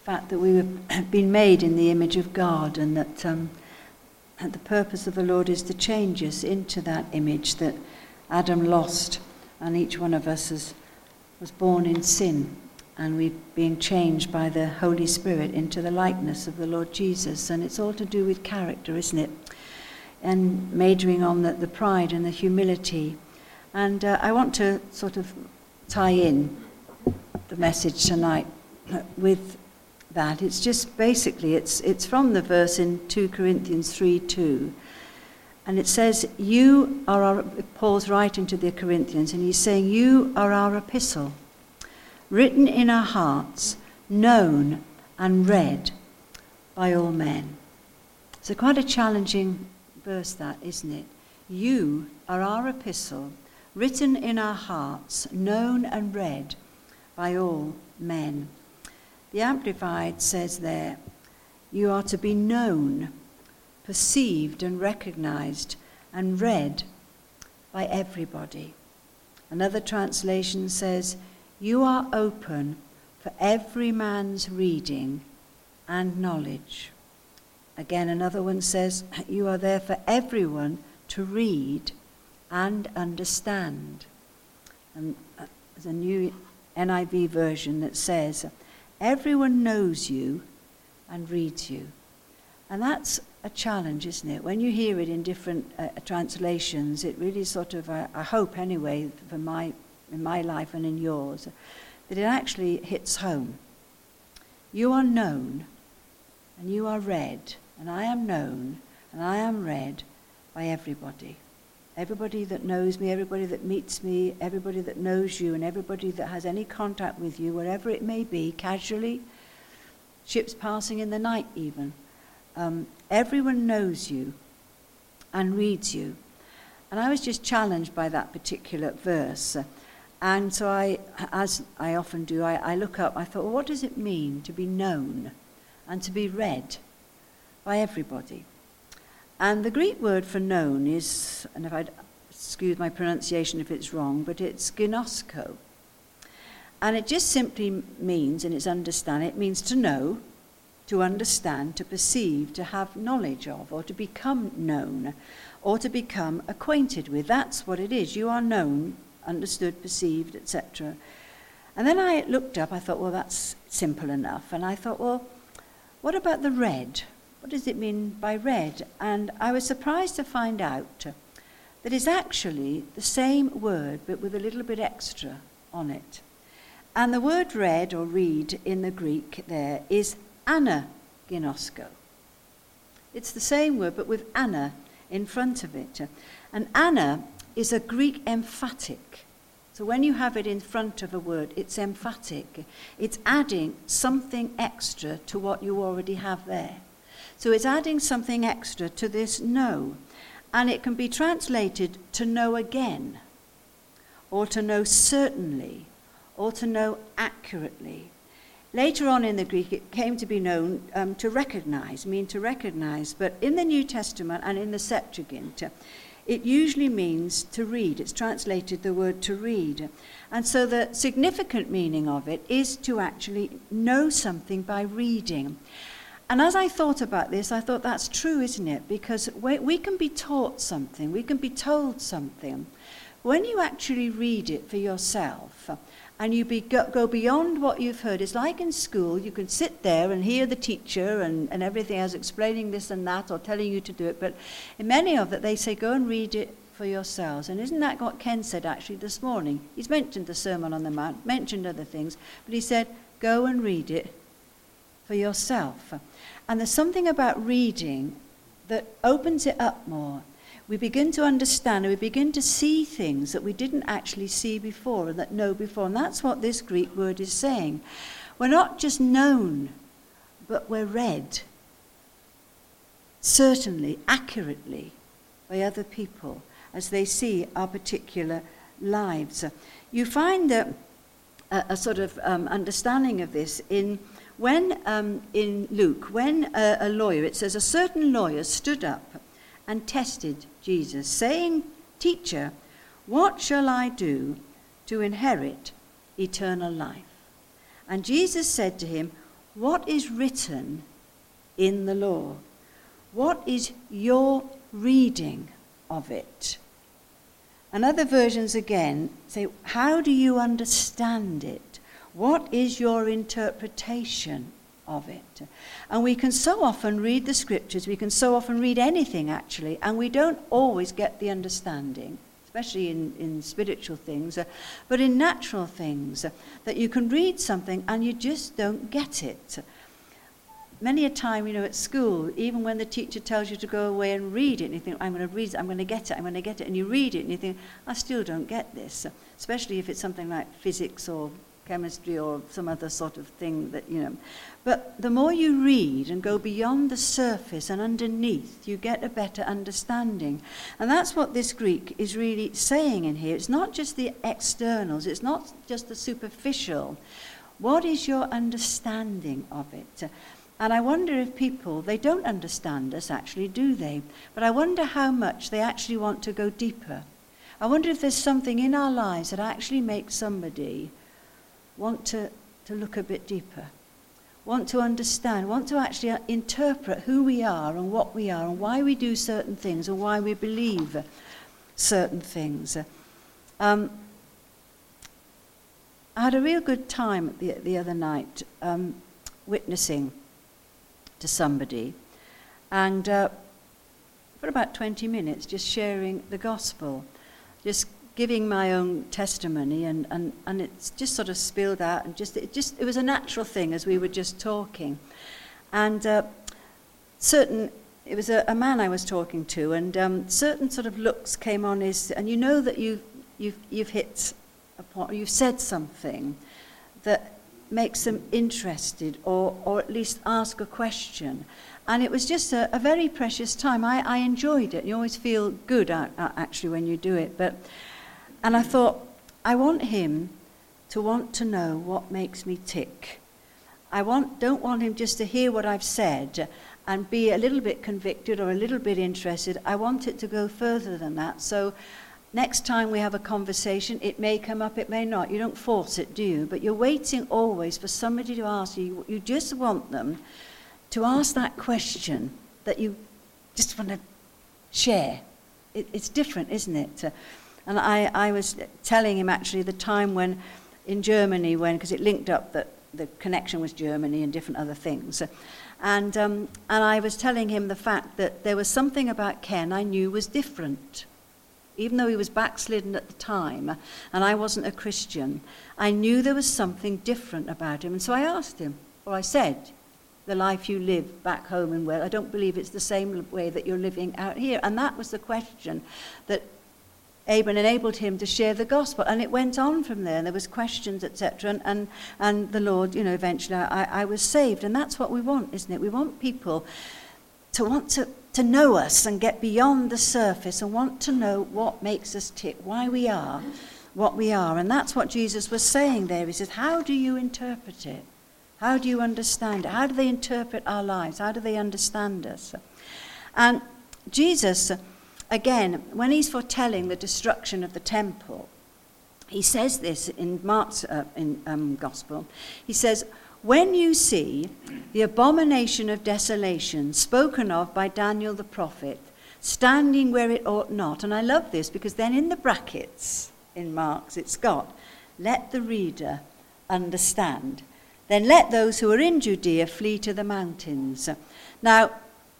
fact that we have been made in the image of God, and that the purpose of the Lord is to change us into that image that Adam lost, and each one of us was born in sin, and we're being changed by the Holy Spirit into the likeness of the Lord Jesus. And it's all to do with character, isn't it? And majoring on the pride and the humility. And I want to sort of tie in the message tonight with that. It's just basically, it's from the verse in 2 Corinthians 3:2. And it says, Paul's writing to the Corinthians, and he's saying, you are our epistle, written in our hearts, known and read by all men. So quite a challenging verse that, isn't it? You are our epistle, written in our hearts, known and read by all men. The Amplified says there, you are to be known, perceived and recognized and read by everybody. Another translation says, you are open for every man's reading and knowledge. Again, another one says, you are there for everyone to read and understand. And there's a new NIV version that says, everyone knows you and reads you. And that's a challenge, isn't it? When you hear it in different translations, it really sort of, I hope anyway, in my life and in yours, that it actually hits home. You are known and you are read, and I am known and I am read by everybody. Everybody that knows me, everybody that meets me, everybody that knows you, and everybody that has any contact with you, wherever it may be, casually, ships passing in the night even. Everyone knows you and reads you. And I was just challenged by that particular verse. And so as I often do, I look up, I thought, well, what does it mean to be known and to be read by everybody? And the Greek word for known is, and if I'd excuse my pronunciation if it's wrong, but it's ginosko. And it just simply means, and it's understand, it means to know, to understand, to perceive, to have knowledge of, or to become known, or to become acquainted with. That's what it is. You are known, understood, perceived, etc. And then I looked up, I thought, well, that's simple enough. And I thought, well, what about the read? What does it mean by read? And I was surprised to find out that it's actually the same word, but with a little bit extra on it. And the word read or read in the Greek there is anaginosko. It's the same word, but with ana in front of it. And ana is a Greek emphatic. So when you have it in front of a word, it's emphatic. It's adding something extra to what you already have there. So it's adding something extra to this know. And it can be translated to know again, or to know certainly, or to know accurately. Later on in the Greek, it came to be known to recognize, but in the New Testament and in the Septuagint, it usually means to read. It's translated the word to read. And so the significant meaning of it is to actually know something by reading. And as I thought about this, I thought that's true, isn't it? Because we can be taught something, we can be told something. When you actually read it for yourself, and you go beyond what you've heard, it's like in school, you can sit there and hear the teacher and everything else explaining this and that or telling you to do it, but in many of it they say go and read it for yourselves. And isn't that what Ken said actually this morning? He's mentioned the Sermon on the Mount, mentioned other things, but he said go and read it for yourself. And there's something about reading that opens it up more. We begin to understand and we begin to see things that we didn't actually see before and that know before. And that's what this Greek word is saying. We're not just known, but we're read, certainly, accurately, by other people as they see our particular lives. You find a sort of understanding of this in Luke, when a lawyer, it says, a certain lawyer stood up and tested Jesus, saying, "Teacher, what shall I do to inherit eternal life?" And Jesus said to him, what is written in the law? What is your reading of it? And other versions again say, how do you understand it? What is your interpretation of it? And we can so often read the scriptures, we can so often read anything actually, and we don't always get the understanding, especially in spiritual things, but in natural things, that you can read something and you just don't get it. Many a time, at school, even when the teacher tells you to go away and read it, and you think, I'm going to read it, I'm going to get it, and you read it, and you think, I still don't get this, especially if it's something like physics or chemistry or some other sort of thing that, But the more you read and go beyond the surface and underneath, you get a better understanding. And that's what this Greek is really saying in here. It's not just the externals, it's not just the superficial. What is your understanding of it? And I wonder if people, they don't understand us actually, do they? But I wonder how much they actually want to go deeper. I wonder if there's something in our lives that actually makes somebody want to look a bit deeper, want to understand, want to actually interpret who we are and what we are and why we do certain things and why we believe certain things. I had a real good time the other night witnessing to somebody, and for about 20 minutes just sharing the gospel, just giving my own testimony, and it's just sort of spilled out, and it was a natural thing as we were just talking. And it was a man I was talking to, and certain sort of looks came on his, and you know that you've hit a point, you've said something that makes them interested, or at least ask a question. And it was just a very precious time. I enjoyed it. You always feel good actually when you do it. And I thought, I want him to want to know what makes me tick. Don't want him just to hear what I've said and be a little bit convicted or a little bit interested. I want it to go further than that. So next time we have a conversation, it may come up, it may not. You don't force it, do you? But you're waiting always for somebody to ask you. You just want them to ask that question that you just want to share. It's different, isn't it? And I was telling him actually the time when in Germany, because it linked up that the connection was Germany and different other things. And I was telling him the fact that there was something about Ken I knew was different. Even though he was backslidden at the time and I wasn't a Christian, I knew there was something different about him. And so I asked him, or I said, the life you live back home in Wales, I don't believe it's the same way that you're living out here. And that was the question that Abram enabled him to share the gospel. And it went on from there, and there was questions, etc. And the Lord, eventually I was saved. And that's what we want, isn't it? We want people to want to know us and get beyond the surface and want to know what makes us tick, why we are what we are. And that's what Jesus was saying there. He says, how do you interpret it? How do you understand it? How do they interpret our lives? How do they understand us? And Jesus, again, when he's foretelling the destruction of the temple, he says this in Mark's gospel. He says, when you see the abomination of desolation spoken of by Daniel the prophet standing where it ought not, and I love this because then in the brackets in Mark's it's got, let the reader understand. Then let those who are in Judea flee to the mountains. Now,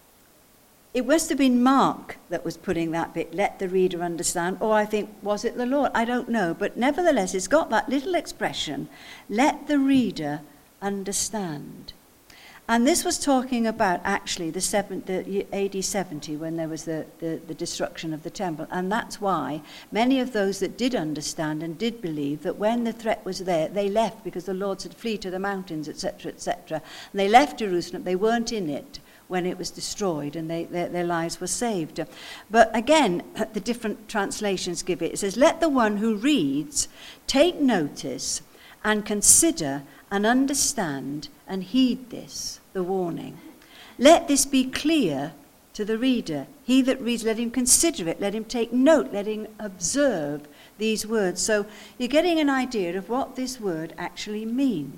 it must have been Mark that was putting that bit, let the reader understand, or I think, was it the Lord? I don't know. But nevertheless, it's got that little expression, let the reader understand. And this was talking about actually the AD 70 when there was the destruction of the temple. And that's why many of those that did understand and did believe that when the threat was there, they left because the Lord said, flee to the mountains, etc., etc. And they left Jerusalem. They weren't in it when it was destroyed, and their lives were saved. But again, the different translations give it. It says, let the one who reads take notice and consider and understand and heed this, the warning. Let this be clear to the reader. He that reads, let him consider it, let him take note, let him observe these words. So you're getting an idea of what this word actually means.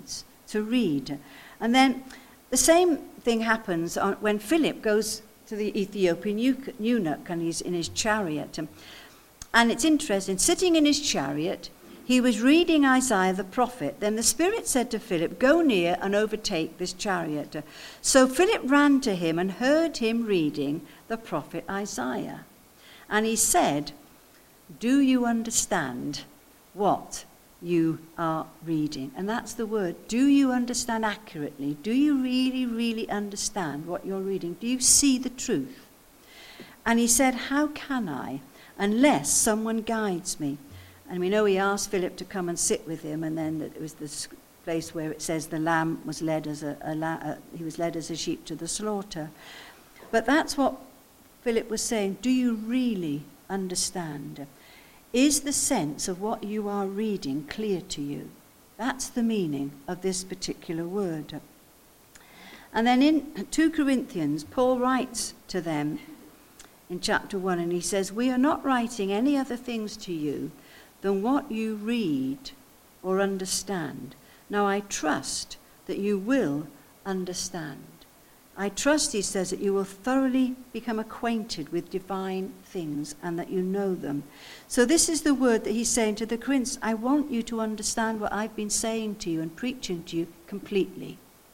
to read. And then the same thing happens when Philip goes to the Ethiopian eunuch and he's in his chariot. And it's interesting, sitting in his chariot, he was reading Isaiah the prophet. Then the Spirit said to Philip, "Go near and overtake this chariot." So Philip ran to him and heard him reading the prophet Isaiah. And he said, "Do you understand what you are reading?" And that's the word. Do you understand accurately? Do you really, really understand what you're reading? Do you see the truth? And he said, "How can I, unless someone guides me?" And we know he asked Philip to come and sit with him, and then it was this place where it says the lamb was led as he was led as a sheep to the slaughter. But that's what Philip was saying. Do you really understand? Is the sense of what you are reading clear to you? That's the meaning of this particular word. And then in 2 Corinthians, Paul writes to them in chapter 1, and he says, "We are not writing any other things to you than what you read or understand. Now I trust that you will understand." I trust, he says, that you will thoroughly become acquainted with divine things and that you know them. So this is the word that he's saying to the Corinthians. I want you to understand what I've been saying to you and preaching to you completely.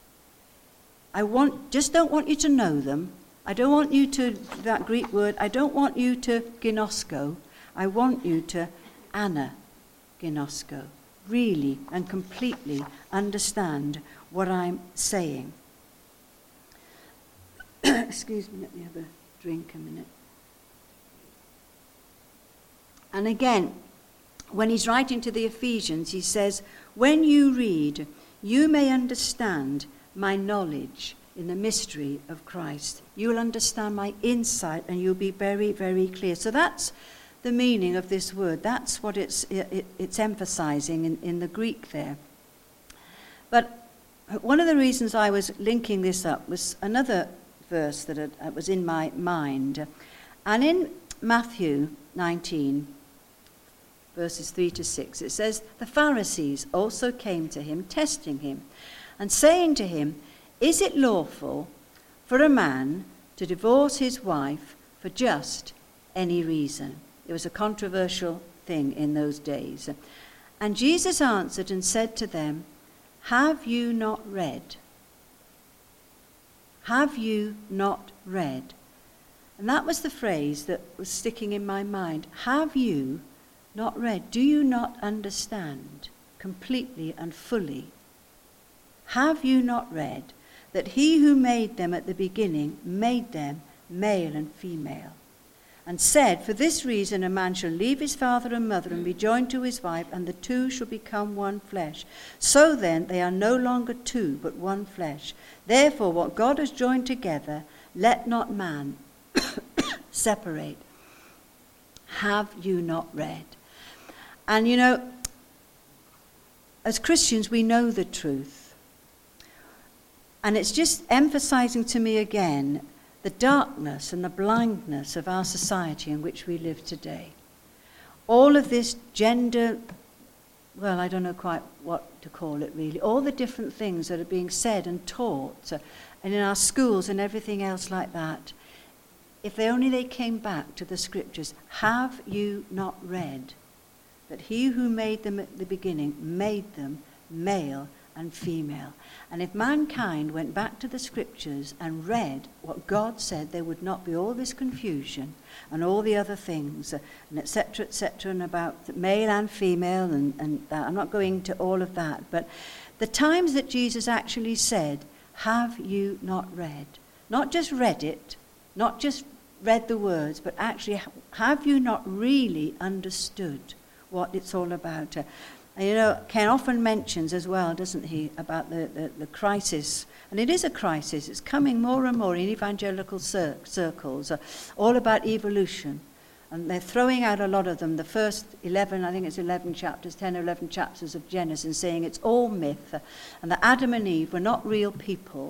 Just don't want you to know them. I don't want you to, that Greek word, I don't want you to ginosko. I want you to anaginosko, really and completely understand what I'm saying. Excuse me, let me have a drink a minute. And again, when he's writing to the Ephesians, he says, "When you read, you may understand my knowledge in the mystery of Christ." You will understand my insight and you'll be very, very clear. So that's the meaning of this word. That's what it's emphasizing in the Greek there. But one of the reasons I was linking this up was another verse that was in my mind. And in Matthew 19, verses 3 to 6, it says, "The Pharisees also came to him, testing him, and saying to him, 'Is it lawful for a man to divorce his wife for just any reason?'" It was a controversial thing in those days. "And Jesus answered and said to them, 'Have you not read? Have you not read?'" And that was the phrase that was sticking in my mind. Have you not read? Do you not understand completely and fully? Have you not read that he who made them at the beginning made them male and female, and said, 'For this reason a man shall leave his father and mother and be joined to his wife, and the two shall become one flesh. So then they are no longer two, but one flesh. Therefore what God has joined together, let not man separate.' Have you not read?" And you know, as Christians, we know the truth. And it's just emphasizing to me again the darkness and the blindness of our society in which we live today. All of this gender, well, I don't know quite what to call it really, all the different things that are being said and taught, and in our schools and everything else like that, if they came back to the scriptures. Have you not read that he who made them at the beginning made them male and female? And if mankind went back to the scriptures and read what God said, there would not be all this confusion and all the other things, and et cetera, and about male and female and that. I'm not going to all of that, but the times that Jesus actually said, "Have you not read?" Not just read it, not just read the words, but actually, have you not really understood what it's all about? And you know, Ken often mentions as well, doesn't he, about the crisis. And it is a crisis. It's coming more and more in evangelical circles, all about evolution. And they're throwing out a lot of them. The first 11, I think it's 11 chapters, 10 or 11 chapters of Genesis, saying it's all myth. And that Adam and Eve were not real people.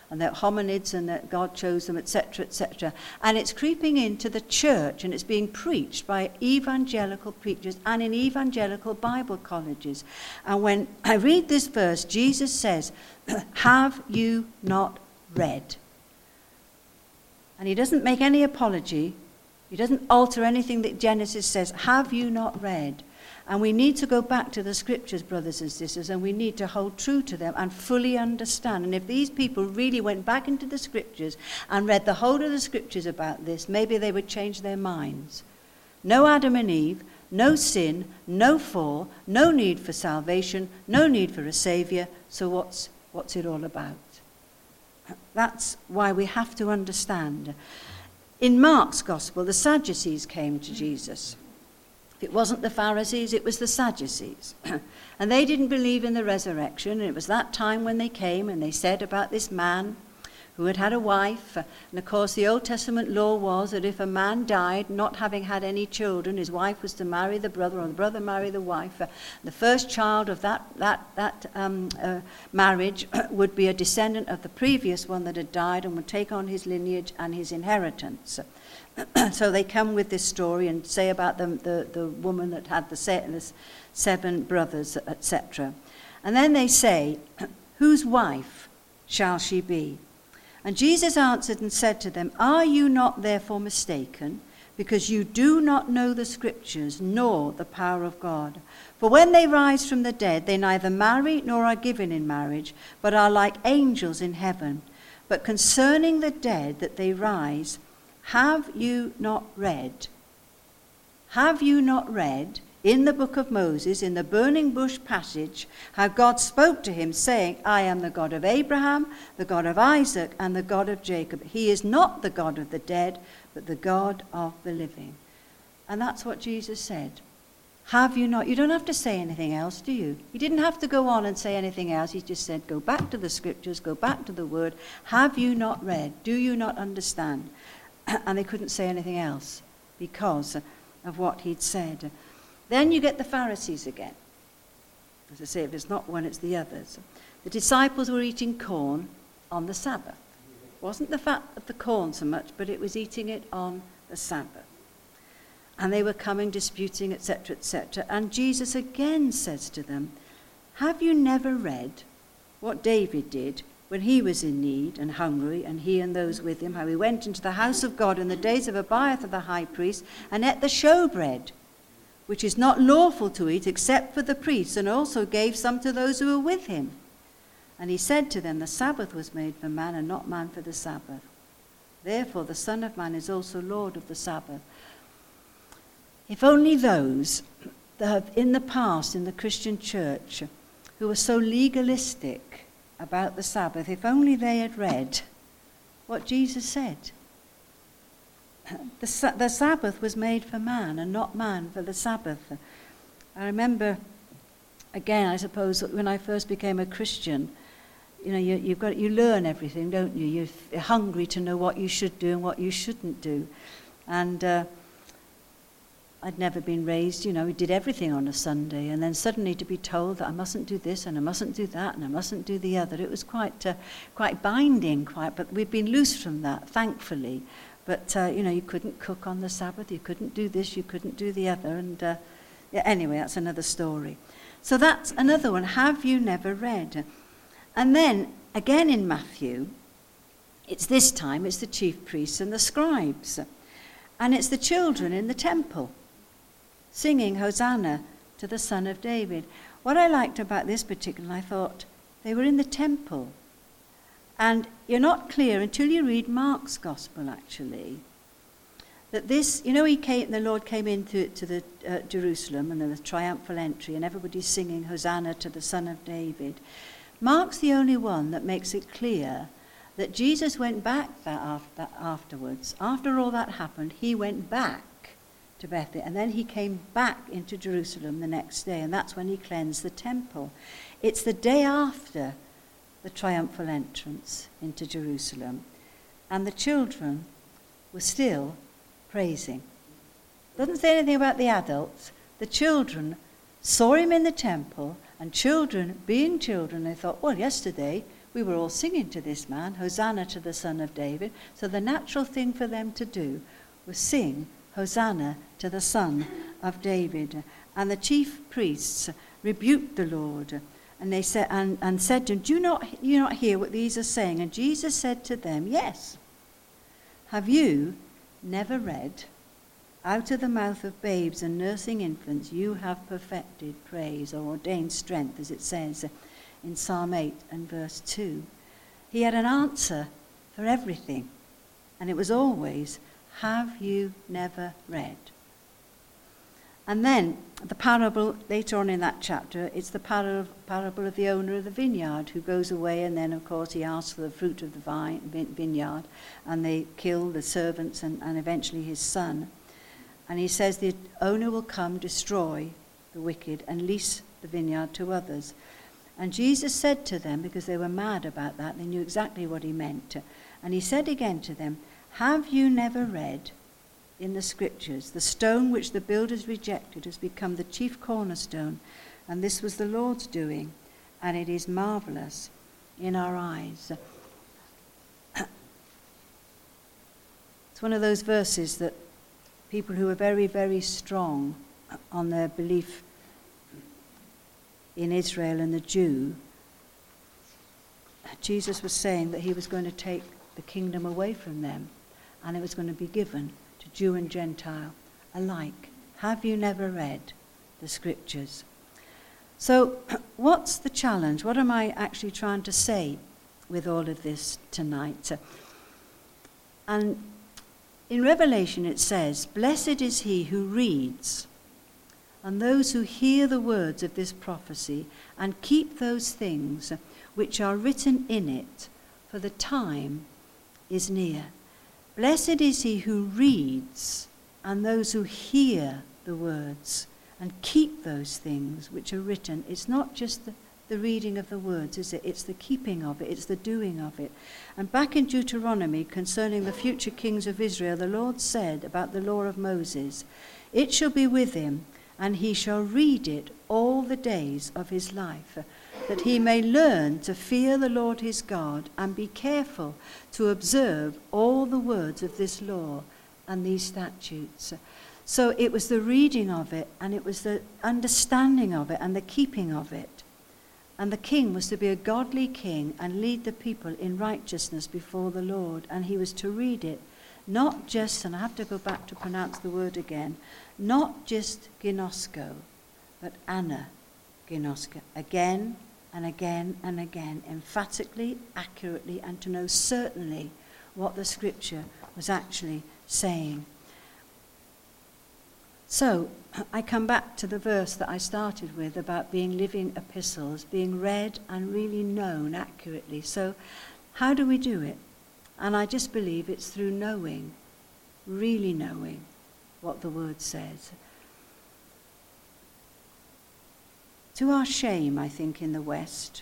and they're hominids and that God chose them, etc., etc. And it's creeping into the church, and it's being preached by evangelical preachers and in evangelical Bible colleges. And when I read this verse, Jesus says, have you not read? And he doesn't make any apology. He doesn't alter anything that Genesis says. Have you not read? And we need to go back to the scriptures, brothers and sisters, and we need to hold true to them and fully understand. And if these people really went back into the scriptures and read the whole of the scriptures about this, maybe they would change their minds. No Adam and Eve, no sin, no fall, no need for salvation, no need for a saviour. So what's it all about? That's why we have to understand. In Mark's gospel, the Sadducees came to Jesus. It wasn't the Pharisees, it was the Sadducees. And they didn't believe in the resurrection. And it was that time when they came and they said about this man who had had a wife. And of course the Old Testament law was that if a man died not having had any children, his wife was to marry the brother or the brother marry the wife. The first child of that marriage would be a descendant of the previous one that had died and would take on his lineage and his inheritance. So they come with this story and say about the woman that had the 7 brothers, etc. And then they say, whose wife shall she be? And Jesus answered and said to them, are you not therefore mistaken, because you do not know the scriptures, nor the power of God? For when they rise from the dead, they neither marry nor are given in marriage, but are like angels in heaven. But concerning the dead that they rise, have you not read? Have you not read in the book of Moses, in the burning bush passage, how God spoke to him, saying, I am the God of Abraham, the God of Isaac, and the God of Jacob. He is not the God of the dead, but the God of the living. And that's what Jesus said. Have you not? You don't have to say anything else, do you? He didn't have to go on and say anything else. He just said, go back to the scriptures, go back to the word. Have you not read? Do you not understand? And they couldn't say anything else because of what he'd said. Then you get the Pharisees again. As I say, if it's not one, it's the others. The disciples were eating corn on the Sabbath. It wasn't the fat of the corn so much, but it was eating it on the Sabbath. And they were coming, disputing, etc., etc. And Jesus again says to them, have you never read what David did when he was in need and hungry, and he and those with him, how he went into the house of God in the days of Abiathar the high priest and ate the showbread, which is not lawful to eat except for the priests, and also gave some to those who were with him. And he said to them, the Sabbath was made for man, and not man for the Sabbath. Therefore the Son of Man is also Lord of the Sabbath. If only those that have in the past in the Christian church who were so legalistic about the Sabbath, if only they had read what Jesus said. The Sabbath was made for man and not man for the Sabbath. I remember, again, I suppose, when I first became a Christian, you learn everything, don't you? You're hungry to know what you should do and what you shouldn't do. And I'd never been raised, we did everything on a Sunday, and then suddenly to be told that I mustn't do this and I mustn't do that and I mustn't do the other, it was quite binding, but we've been loose from that, thankfully. But, you couldn't cook on the Sabbath, you couldn't do this, you couldn't do the other, and anyway, that's another story. So that's another one, have you never read? And then, again in Matthew, it's the chief priests and the scribes, and it's the children in the temple, singing Hosanna to the Son of David. What I liked about this particular, I thought, they were in the temple. And you're not clear until you read Mark's gospel, actually, that this, the Lord came into the Jerusalem, and there was triumphal entry, and everybody's singing Hosanna to the Son of David. Mark's the only one that makes it clear that Jesus went back afterwards. After all that happened, he went back to Bethany, and then he came back into Jerusalem the next day, and that's when he cleansed the temple. It's the day after the triumphal entrance into Jerusalem, and the children were still praising. Doesn't say anything about the adults. The children saw him in the temple, And children, being children, they thought, well, yesterday we were all singing to this man, Hosanna to the Son of David. So the natural thing for them to do was sing Hosanna to the Son of David. And the chief priests rebuked the Lord, and they said, and said to him, do you not hear what these are saying? And Jesus said to them, yes. Have you never read, out of the mouth of babes and nursing infants you have perfected praise, or ordained strength, as it says in Psalm 8 and verse 2. He had an answer for everything, and it was always, have you never read? And then the parable, later on in that chapter, it's the parable of the owner of the vineyard who goes away, and then, of course, he asks for the fruit of the vineyard, and they kill the servants and eventually his son. And he says the owner will come, destroy the wicked, and lease the vineyard to others. And Jesus said to them, because they were mad about that, they knew exactly what he meant. And he said again to them, have you never read in the scriptures, the stone which the builders rejected has become the chief cornerstone, and this was the Lord's doing, and it is marvelous in our eyes. It's one of those verses that people who are very, very strong on their belief in Israel and the Jew, Jesus was saying that he was going to take the kingdom away from them, and it was going to be given to Jew and Gentile alike. Have you never read the scriptures? So what's the challenge? What am I actually trying to say with all of this tonight? And in Revelation it says, blessed is he who reads, and those who hear the words of this prophecy, and keep those things which are written in it, for the time is near. Blessed is he who reads, and those who hear the words, and keep those things which are written. It's not just the reading of the words, is it? It's the keeping of it. It's the doing of it. And back in Deuteronomy, concerning the future kings of Israel, the Lord said about the law of Moses, it shall be with him, and he shall read it all the days of his life, that he may learn to fear the Lord his God, and be careful to observe all the words of this law and these statutes. So it was the reading of it, and it was the understanding of it, and the keeping of it. And the king was to be a godly king and lead the people in righteousness before the Lord. And he was to read it, not just, and I have to go back to pronounce the word again, not just ginosko, but ana ginosko, again and again and again, emphatically, accurately, and to know certainly what the scripture was actually saying. So I come back to the verse that I started with about being living epistles, being read and really known accurately. So how do we do it? And I just believe it's through knowing, really knowing what the word says. To our shame, I think, in the West,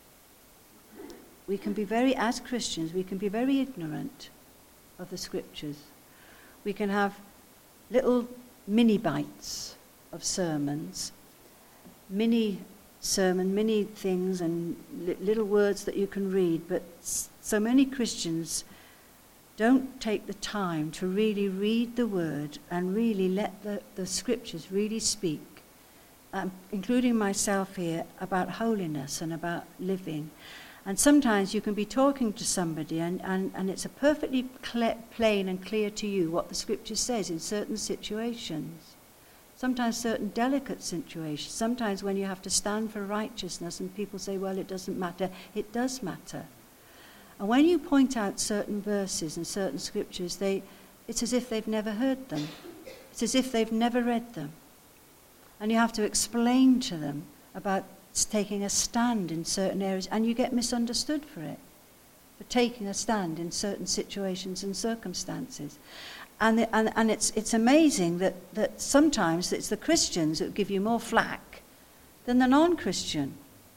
we can be as Christians, we can be very ignorant of the scriptures. We can have little mini bites of sermons, mini things and little words that you can read, but so many Christians don't take the time to really read the word and really let the scriptures really speak, including myself here, about holiness and about living. And sometimes you can be talking to somebody and it's a perfectly plain and clear to you what the scripture says in certain situations. Sometimes certain delicate situations. Sometimes when you have to stand for righteousness and people say, well, it doesn't matter. It does matter. And when you point out certain verses and certain scriptures, it's as if they've never heard them. It's as if they've never read them. And you have to explain to them about taking a stand in certain areas, and you get misunderstood for it, for taking a stand in certain situations and circumstances. And it's amazing that sometimes it's the Christians that give you more flack than the non-Christian.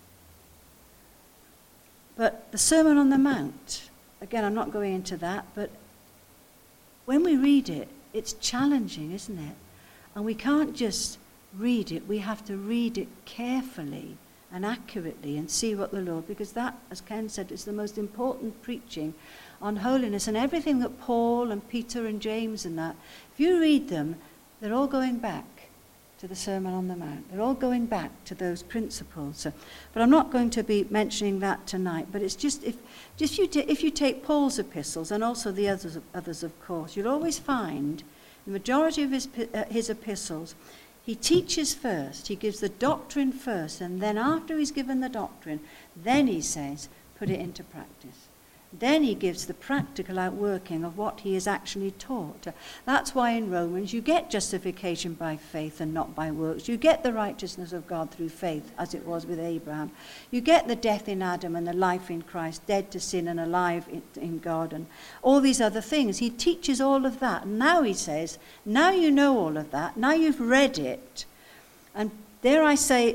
But the Sermon on the Mount, again, I'm not going into that, but when we read it, it's challenging, isn't it? And we can't just read it, we have to read it carefully and accurately and see what the Lord, because that, as Ken said, is the most important preaching on holiness. And everything that Paul and Peter and James and that, if you read them, they're all going back to the Sermon on the Mount. They're all going back to those principles. But I'm not going to be mentioning that tonight. But it's just, if you take Paul's epistles, and also the others of course, you'll always find the majority of his epistles, he teaches first, he gives the doctrine first, and then after he's given the doctrine, then he says, put it into practice. Then he gives the practical outworking of what he has actually taught. That's why in Romans you get justification by faith and not by works. You get the righteousness of God through faith, as it was with Abraham. You get the death in Adam and the life in Christ, dead to sin and alive in God, and all these other things. He teaches all of that. And now he says, now you know all of that, now you've read it, and dare I say,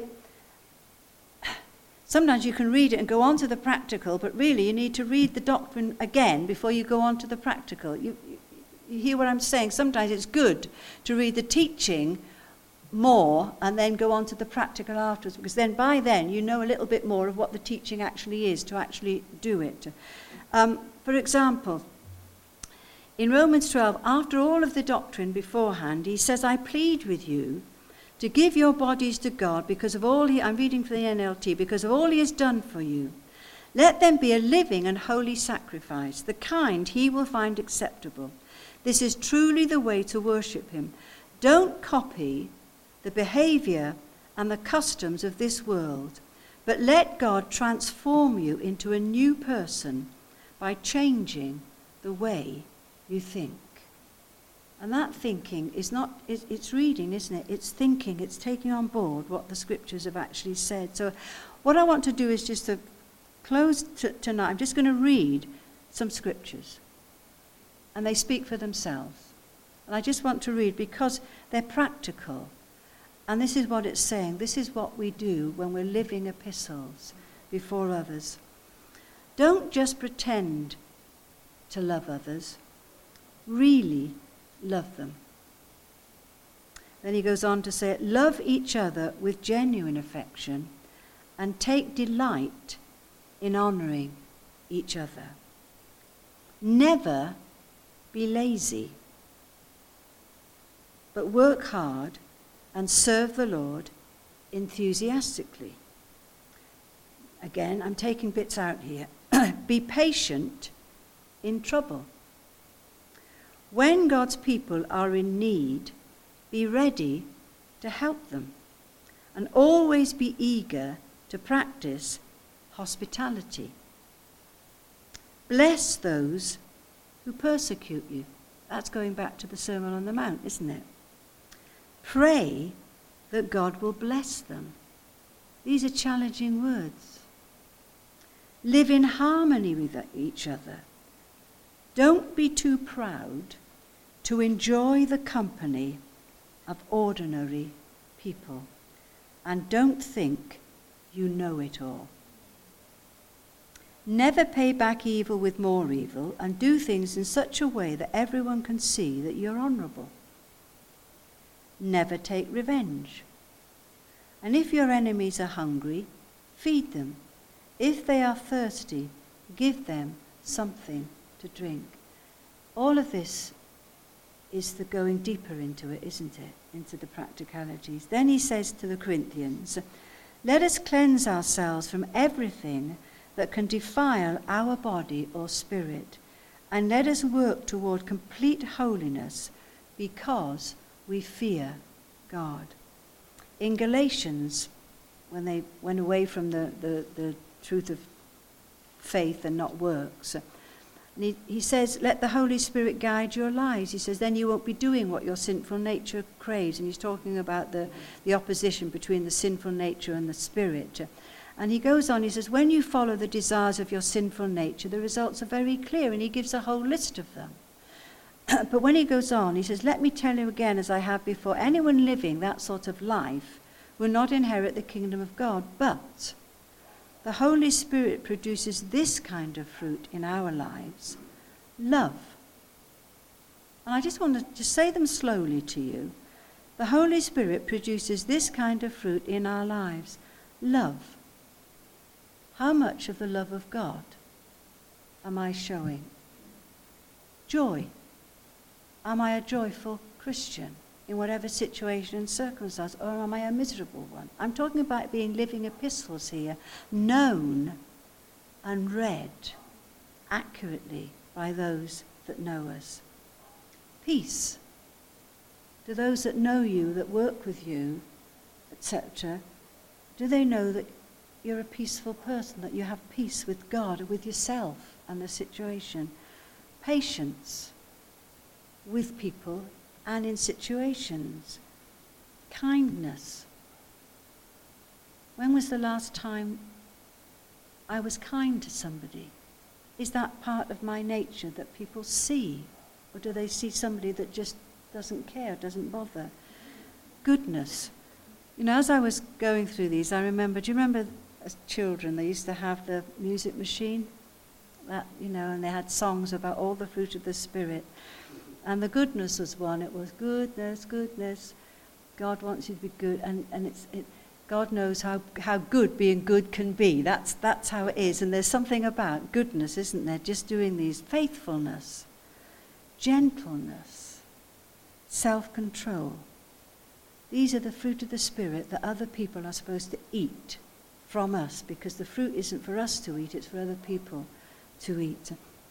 sometimes you can read it and go on to the practical, but really you need to read the doctrine again before you go on to the practical. You hear what I'm saying? Sometimes it's good to read the teaching more and then go on to the practical afterwards, because then by then you know a little bit more of what the teaching actually is to actually do it. For example, in Romans 12, after all of the doctrine beforehand, he says, I plead with you to give your bodies to God because of all I'm reading from the NLT, because of all he has done for you. Let them be a living and holy sacrifice, the kind he will find acceptable. This is truly the way to worship him. Don't copy the behavior and the customs of this world, but let God transform you into a new person by changing the way you think. And that thinking is not, it's reading, isn't it? It's thinking, it's taking on board what the scriptures have actually said. So what I want to do is just to close tonight. I'm just going to read some scriptures. And they speak for themselves. And I just want to read because they're practical. And this is what it's saying. This is what we do when we're living epistles before others. Don't just pretend to love others. Really love them. Then he goes on to say, love each other with genuine affection and take delight in honouring each other. Never be lazy, but work hard and serve the Lord enthusiastically. Again, I'm taking bits out here. Be patient in trouble. When God's people are in need, be ready to help them, and always be eager to practice hospitality. Bless those who persecute you. That's going back to the Sermon on the Mount, isn't it? Pray that God will bless them. These are challenging words. Live in harmony with each other. Don't be too proud to enjoy the company of ordinary people, and don't think you know it all. Never pay back evil with more evil, and do things in such a way that everyone can see that you're honourable. Never take revenge. And if your enemies are hungry, feed them. If they are thirsty, give them something to drink. All of this is the going deeper into it, isn't it? Into the practicalities. Then he says to the Corinthians, let us cleanse ourselves from everything that can defile our body or spirit, and let us work toward complete holiness because we fear God. In Galatians, when they went away from the truth of faith and not works, and he says, let the Holy Spirit guide your lives. He says, then you won't be doing what your sinful nature craves. And he's talking about the opposition between the sinful nature and the spirit. And he goes on, he says, when you follow the desires of your sinful nature, the results are very clear. And he gives a whole list of them. But when he goes on, he says, let me tell you again, as I have before, anyone living that sort of life will not inherit the kingdom of God. But the Holy Spirit produces this kind of fruit in our lives. Love. And I just want to say them slowly to you. The Holy Spirit produces this kind of fruit in our lives. Love, How much of the love of God am I showing? Joy. Am I a joyful Christian in whatever situation and circumstance, or am I a miserable one? I'm talking about being living epistles here, known and read accurately by those that know us. Peace. Do those that know you, that work with you, etc., do they know that you're a peaceful person, that you have peace with God, with yourself and the situation? Patience with people and in situations. Kindness. When was the last time I was kind to somebody? Is that part of my nature that people see? Or do they see somebody that just doesn't care, doesn't bother? Goodness. You know, as I was going through these, I remember, do you remember as children, they used to have the music machine? That, you know, and they had songs about all the fruit of the Spirit. And the goodness was one. It was goodness, goodness. God wants you to be good. And God knows how good being good can be. That's how it is. And there's something about goodness, isn't there? Just doing these. Faithfulness, gentleness, self-control. These are the fruit of the Spirit that other people are supposed to eat from us, because the fruit isn't for us to eat, it's for other people to eat.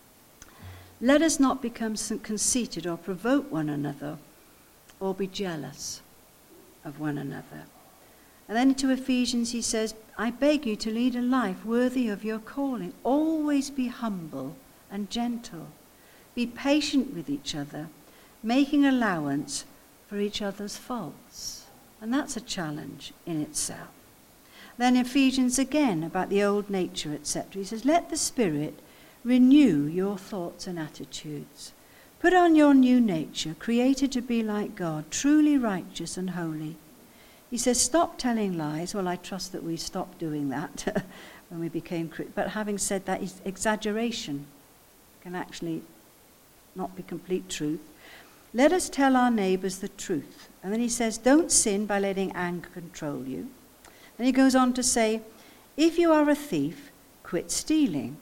Let us not become conceited or provoke one another or be jealous of one another. And then to Ephesians he says, I beg you to lead a life worthy of your calling. Always be humble and gentle. Be patient with each other, making allowance for each other's faults. And that's a challenge in itself. Then Ephesians again about the old nature, etc. He says, let the Spirit renew your thoughts and attitudes. Put on your new nature, created to be like God, truly righteous and holy. He says, stop telling lies. Well, I trust that we stopped doing that when we became Christians. But having said that, exaggeration can actually not be complete truth. Let us tell our neighbours the truth. And then he says, don't sin by letting anger control you. Then he goes on to say, if you are a thief, quit stealing.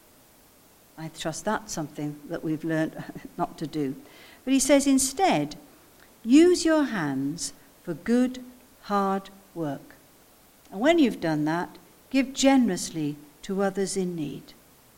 I trust that's something that we've learned not to do. But he says, instead, use your hands for good, hard work. And when you've done that, give generously to others in need.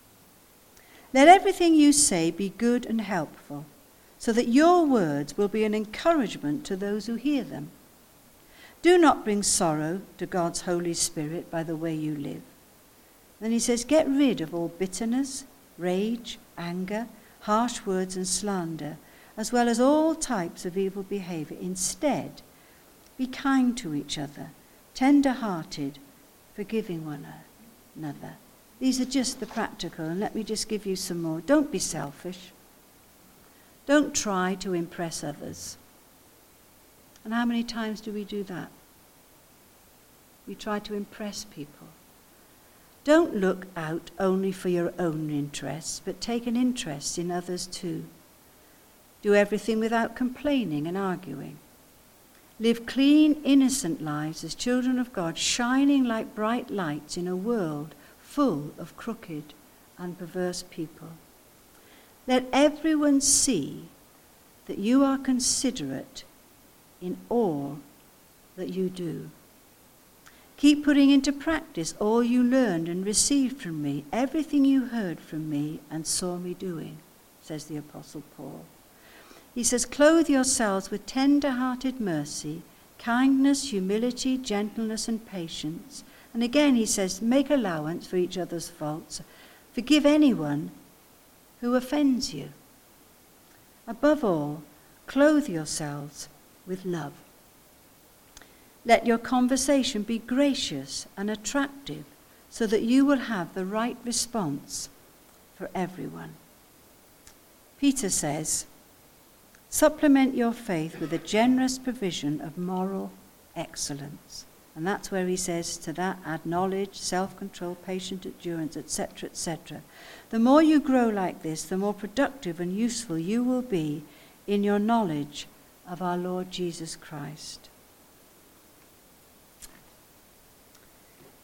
Let everything you say be good and helpful, so that your words will be an encouragement to those who hear them. Do not bring sorrow to God's Holy Spirit by the way you live. Then he says, get rid of all bitterness, rage, anger, harsh words and slander, as well as all types of evil behavior. Instead, be kind to each other, tender-hearted, forgiving one another. These are just the practical, and let me just give you some more. Don't be selfish. Don't try to impress others. And how many times do we do that? We try to impress people. Don't look out only for your own interests, but take an interest in others too. Do everything without complaining and arguing. Live clean, innocent lives as children of God, shining like bright lights in a world full of crooked and perverse people. Let everyone see that you are considerate in all that you do. Keep putting into practice all you learned and received from me, everything you heard from me and saw me doing, says the Apostle Paul. He says, clothe yourselves with tender-hearted mercy, kindness, humility, gentleness, and patience. And again he says, make allowance for each other's faults. Forgive anyone who offends you. Above all, clothe yourselves with love. Let your conversation be gracious and attractive, so that you will have the right response for everyone. Peter says, supplement your faith with a generous provision of moral excellence. And that's where he says, to that add knowledge, self-control, patient endurance, etc., etc. The more you grow like this, the more productive and useful you will be in your knowledge of our Lord Jesus Christ.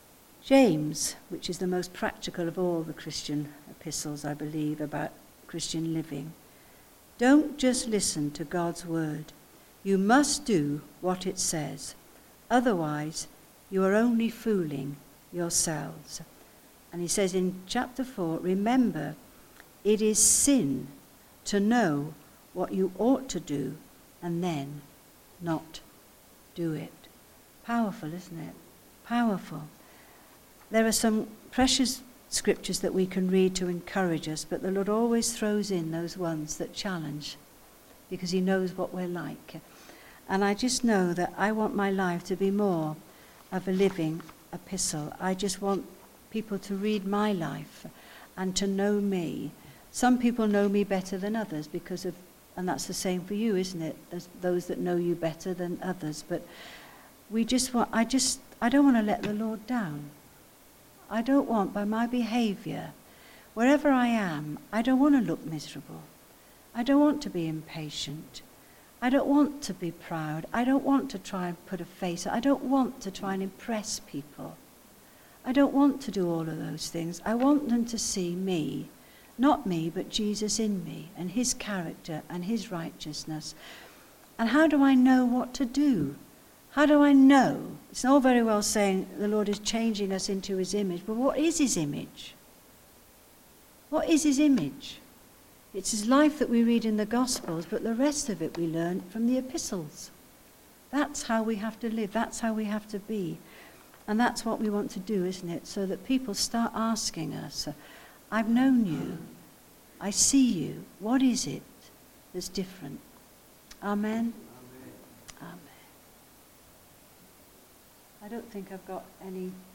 James, which is the most practical of all the Christian epistles, I believe, about Christian living. Don't just listen to God's word. You must do what it says. Otherwise, you are only fooling yourselves. And he says in chapter 4, remember, it is sin to know what you ought to do and then not do it. Powerful, isn't it? Powerful. There are some precious scriptures that we can read to encourage us, but the Lord always throws in those ones that challenge because he knows what we're like. And I just know that I want my life to be more of a living epistle. I just want people to read my life and to know me. Some people know me better than others because of, and that's the same for you, isn't it? There's those that know you better than others. But we just want, I don't want to let the Lord down. I don't want, by my behavior, wherever I am, I don't want to look miserable. I don't want to be impatient. I don't want to be proud. I don't want to try and put a face. I don't want to try and impress people. I don't want to do all of those things. I want them to see me, not me, but Jesus in me and his character and his righteousness. And how do I know what to do? How do I know? It's all very well saying the Lord is changing us into his image, but what is his image? What is his image? It's his life that we read in the Gospels, but the rest of it we learn from the epistles. That's how we have to live. That's how we have to be. And that's what we want to do, isn't it? So that people start asking us, I've known you. I see you. What is it that's different? Amen? Amen. I don't think I've got any